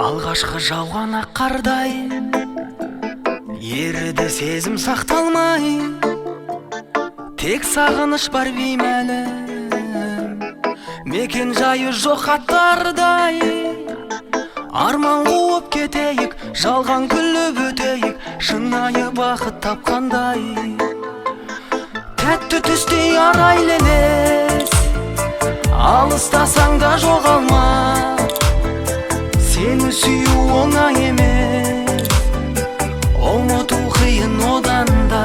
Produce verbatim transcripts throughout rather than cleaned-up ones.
Алғашқы жауған ақ қардай еріді сезім сақталмай, тек сағыныш бар беймәлім, мекен жайы жоқ аттардай. Арман қуып кетейік, жалған күліп өтейік, шынайы бақыт тапқандай. Тәтті түстей арайлы елес, алыстасаң да жоғалма. Сені сүю оңай емес, ұмыту қиын одан да.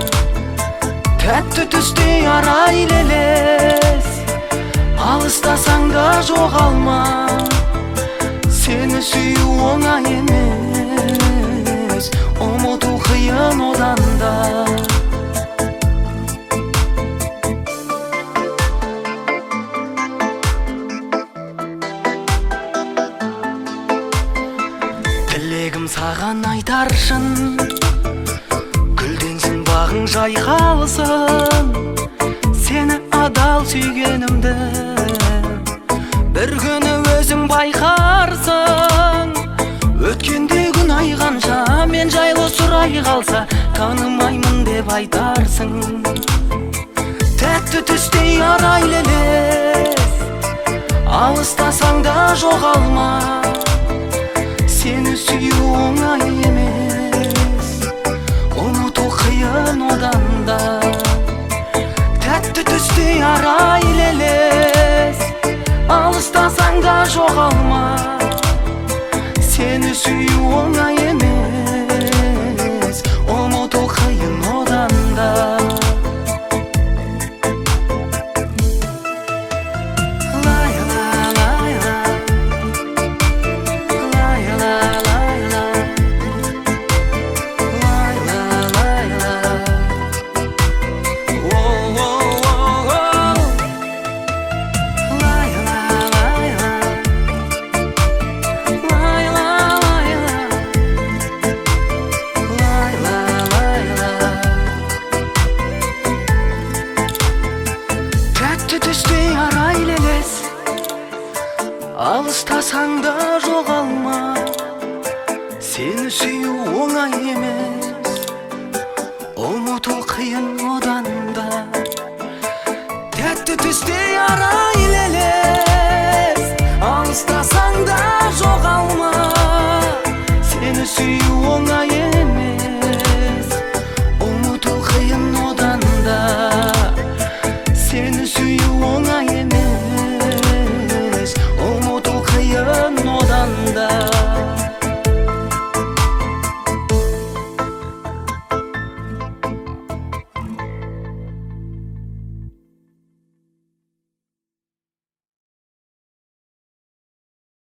Тәтті түстей арайлы елес, алыстасаң да жоғалма. Сені сүю оңай емес, ұмыту қиын одан да. Тілегім саған айтаршын, гүлденсін бағың жайқалсын. Сені адал сүйгенімді бір күні өзің байқарсың. Өткенде күн айғанша мен жайлы сұрай қалса, танымаймын деп айтарсың. Тәтті түстей арайлы елес, алыстасаң да жоғалма. Сені сүю оңай емес, ұмыту қиын одан да. Тәтті түстей арайлы елес, алыстасаң да жоғалма. Сені сүю оңай емес, ұмыту қиын одан да. Түстей арайлы елес, алыстасаң да жоғалма. Сені сүю оңай емес, ұмыту қиын